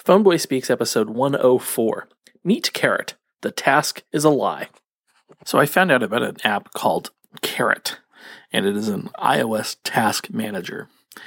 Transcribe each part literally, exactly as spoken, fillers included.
Phoneboy Speaks episode one oh four. Meet Carrot. The task is a lie. So I found out about an app called Carrot, and it is an iOS task manager.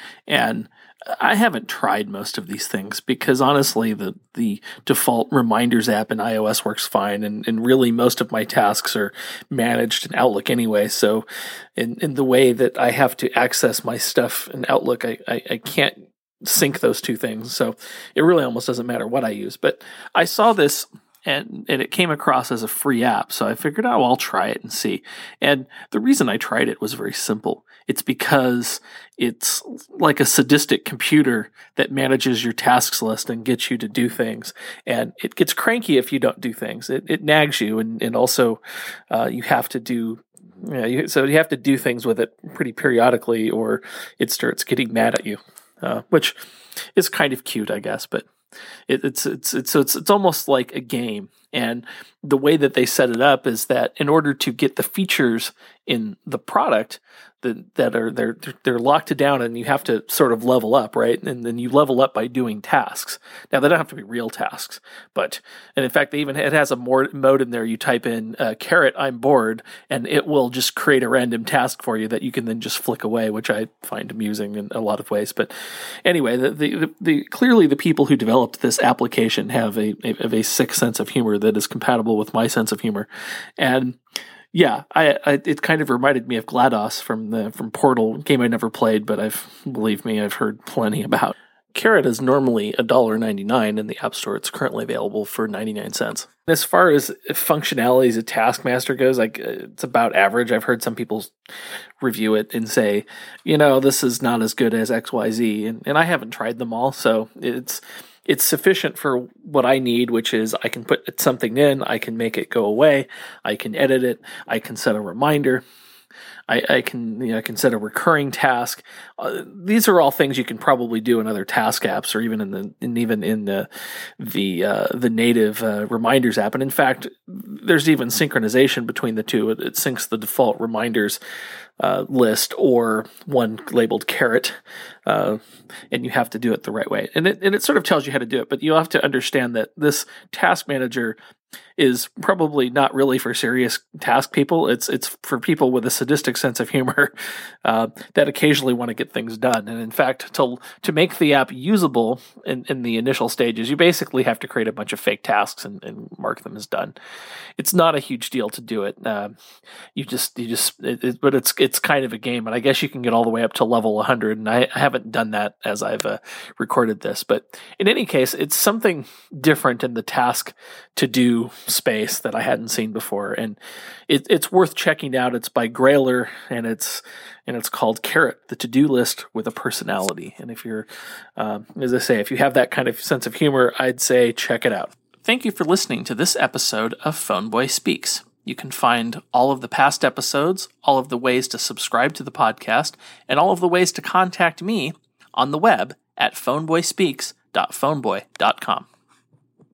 And I haven't tried most of these things because honestly, the, the default reminders app in iOS works fine, and, and really most of my tasks are managed in Outlook anyway. So in, in the way that I have to access my stuff in Outlook, I, I, I can't sync those two things. So it really almost doesn't matter what I use. But I saw this and, and it came across as a free app. So I figured, oh, I'll try it and see. And the reason I tried it was very simple. It's because it's like a sadistic computer that manages your tasks list and gets you to do things. And it gets cranky if you don't do things. It, it nags you. And, and also uh, you have to do Yeah, you, so you have to do things with it pretty periodically, or it starts getting mad at you, uh, which is kind of cute, I guess. But it, it's it's it's so it's it's almost like a game. And the way that they set it up is that in order to get the features in the product that that are they're they're locked down, and you have to sort of level up, right? And then you level up by doing tasks. Now they don't have to be real tasks, but and in fact, they even it has a more mode in there. You type in uh, "carrot I'm bored," and it will just create a random task for you that you can then just flick away, which I find amusing in a lot of ways. But anyway, the the, the, the clearly the people who developed this application have a, a have a sick sense of humor that is compatible with my sense of humor, and. Yeah, I, I it kind of reminded me of GLaDOS from the from Portal, game I never played, but I've believe me, I've heard plenty about. Carrot is normally one dollar and ninety-nine cents in the App Store. It's currently available for ninety-nine cents. As far as functionalities of Taskmaster goes, like it's about average. I've heard some people review it and say, you know, this is not as good as X Y Z, and, and I haven't tried them all, so it's It's sufficient for what I need, which is I can put something in, I can make it go away, I can edit it, I can set a reminder, I, I can you know I can set a recurring task. Uh, these are all things you can probably do in other task apps, or even in the and even in the the uh, the native uh, reminders app. And in fact, there's even synchronization between the two. It, it syncs the default reminders uh, list or one labeled Carrot, uh, and you have to do it the right way. And it and it sort of tells you how to do it, but you have to understand that this task manager is probably not really for serious task people. It's it's for people with a sadistic sense of humor uh, that occasionally want to get things done. And in fact, to to make the app usable in, in the initial stages, you basically have to create a bunch of fake tasks and, and mark them as done. It's not a huge deal to do it. Uh, you just you just it, it, but it's it's kind of a game, and I guess you can get all the way up to level one hundred. And I, I haven't done that as I've uh, recorded this, but in any case, it's something different in the task to do space that I hadn't seen before, and it, it's worth checking out. It's by Grailer, and it's and it's called Carrot, the to-do list with a personality. And if you're, um, as I say, if you have that kind of sense of humor, I'd say check it out. Thank you for listening to this episode of Phoneboy Speaks. You can find all of the past episodes, all of the ways to subscribe to the podcast, and all of the ways to contact me on the web at phoneboy speaks dot phoneboy dot com.